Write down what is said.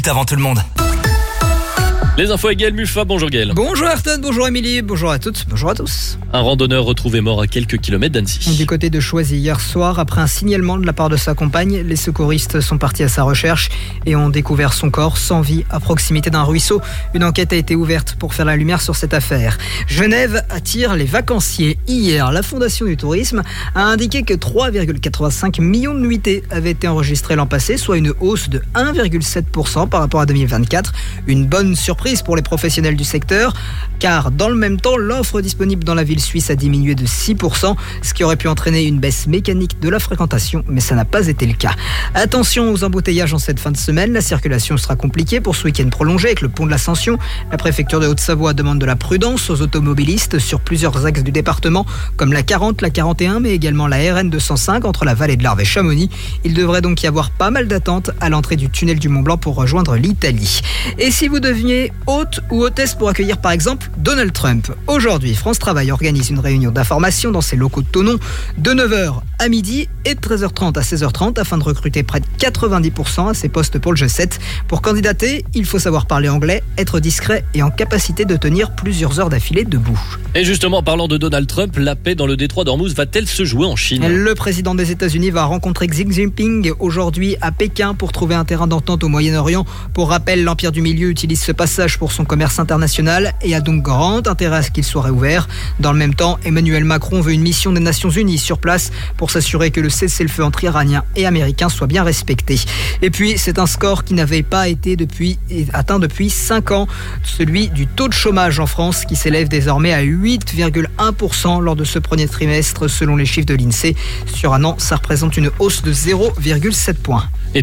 minutes avant tout le monde. Les infos avec Gaël Muffat, bonjour Gaël. Bonjour Ayrton, bonjour Émilie, bonjour à toutes, bonjour à tous. Un randonneur retrouvé mort à quelques kilomètres d'Annecy. Du côté de Choisy, hier soir, après un signalement de la part de sa compagne, les secouristes sont partis à sa recherche et ont découvert son corps sans vie à proximité d'un ruisseau. Une enquête a été ouverte pour faire la lumière sur cette affaire. Genève attire les vacanciers. Hier, la Fondation du Tourisme a indiqué que 3,85 millions de nuitées avaient été enregistrées l'an passé, soit une hausse de 1,7% par rapport à 2024. Une bonne surprise pour les professionnels du secteur, car dans le même temps, l'offre disponible dans la ville suisse a diminué de 6%, ce qui aurait pu entraîner une baisse mécanique de la fréquentation, mais ça n'a pas été le cas. Attention aux embouteillages en cette fin de semaine, la circulation sera compliquée pour ce week-end prolongé avec le pont de l'Ascension. La préfecture de Haute-Savoie demande de la prudence aux automobilistes sur plusieurs axes du département, comme la 40, la 41, mais également la RN 205 entre la vallée de l'Arve et Chamonix. Il devrait donc y avoir pas mal d'attentes à l'entrée du tunnel du Mont-Blanc pour rejoindre l'Italie. Et si vous deviez hôte ou hôtesse pour accueillir par exemple Donald Trump. Aujourd'hui, France Travail organise une réunion d'information dans ses locaux de Thonon de 9h à midi et de 13h30 à 16h30 afin de recruter près de 90% à ses postes pour le G7. Pour candidater, il faut savoir parler anglais, être discret et en capacité de tenir plusieurs heures d'affilée debout. Et justement, en parlant de Donald Trump, la paix dans le détroit d'Ormuz va-t-elle se jouer en Chine ? Le président des États-Unis va rencontrer Xi Jinping aujourd'hui à Pékin pour trouver un terrain d'entente au Moyen-Orient. Pour rappel, l'Empire du Milieu utilise ce passage pour son commerce international et a donc grand intérêt à ce qu'il soit réouvert. Dans le même temps, Emmanuel Macron veut une mission des Nations Unies sur place pour s'assurer que le cessez-le-feu entre Iraniens et Américains soit bien respecté. Et puis, c'est un score qui n'avait pas été atteint depuis 5 ans, celui du taux de chômage en France qui s'élève désormais à 8,1% lors de ce premier trimestre selon les chiffres de l'INSEE. Sur un an, ça représente une hausse de 0,7 points.